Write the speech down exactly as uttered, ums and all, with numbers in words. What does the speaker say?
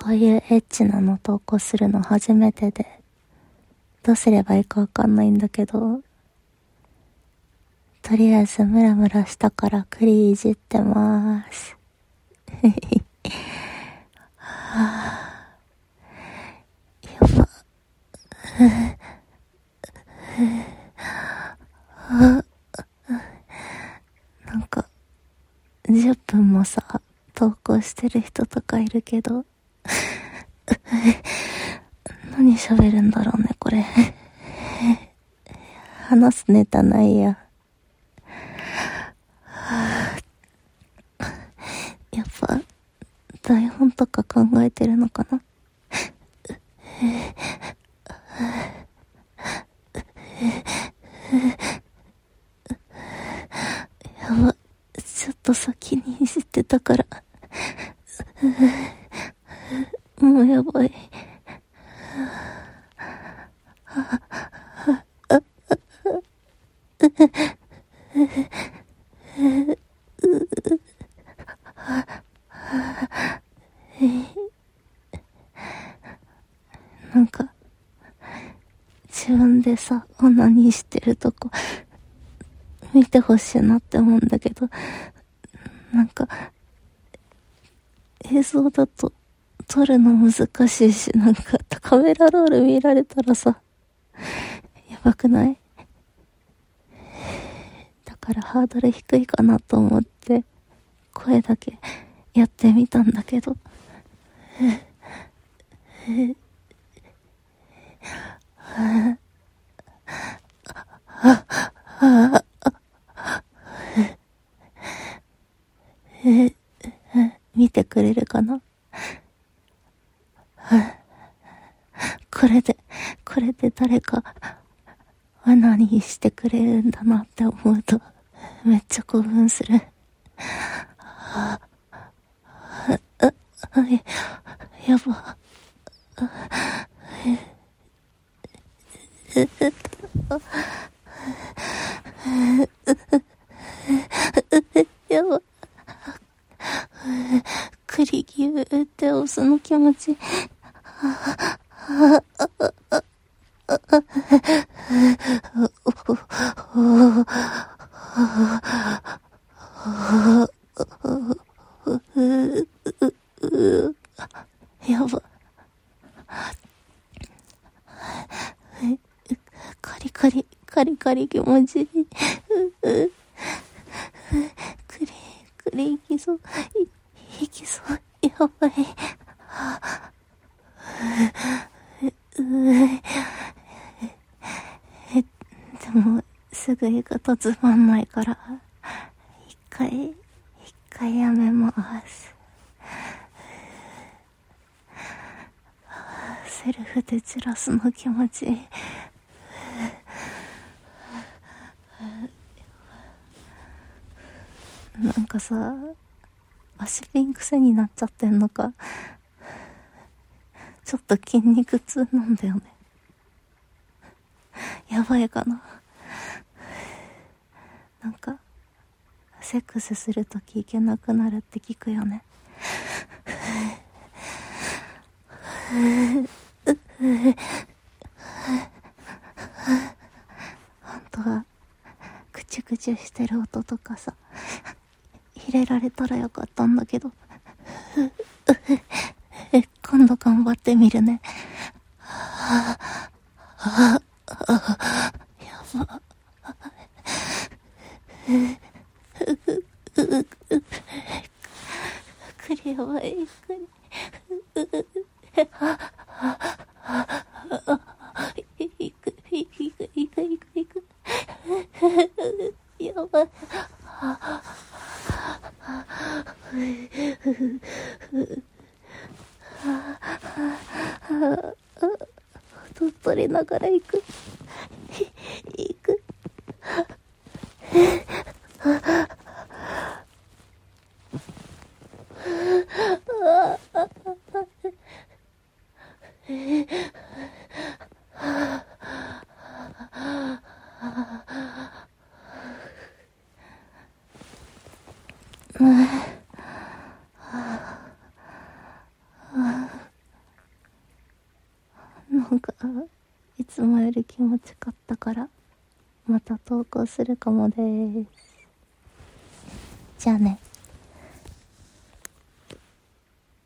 こういうエッチなの投稿するの初めてで、どうすればいいかわかんないんだけど、とりあえずムラムラしたから栗いじってまーす。はぁ、やば。なんか、じゅっぷんもさ、投稿してる人とかいるけど、何喋るんだろうね、これ。話すネタないや。やっぱ、台本とか考えてるのかな。やば、ちょっと先にいじってたから。もうやばい。なんか、自分でさ、オナニーしてるとこ、見てほしいなって思うんだけど、なんか、映像だと撮るの難しいし、なんかカメラロール見られたらさ、やばくない？だからハードル低いかなと思って、声だけやってみたんだけど、見てくれるかな？これで、これで誰かオナニーしてくれるんだなって思うと、めっちゃ興奮する。あ、あ、あ、やば。やば。栗ぎゅーって押すの気持ち。やば。カリカリ、カリカリ気持ちいい。クリ、クリいきそう。い、いきそう。やばい。え、でも、すぐ言い方つまんないから、一回、一回やめます。セルフで散らすの気持ちいい。なんかさ、足ピン癖になっちゃってんのか、ちょっと筋肉痛なんだよね。やばいかな。なんかセックスするときいけなくなるって聞くよね。本当はクチュクチュしてる音とかさ、入れられたらよかったんだけど。今度頑張ってみるね。やば。クリやばい。クリ。いく、いく、いく、いく、いく、いく。やばい。とっとりながら行く。行く。 方がいつもより気持ちよかったから、また投稿するかもです。じゃあね。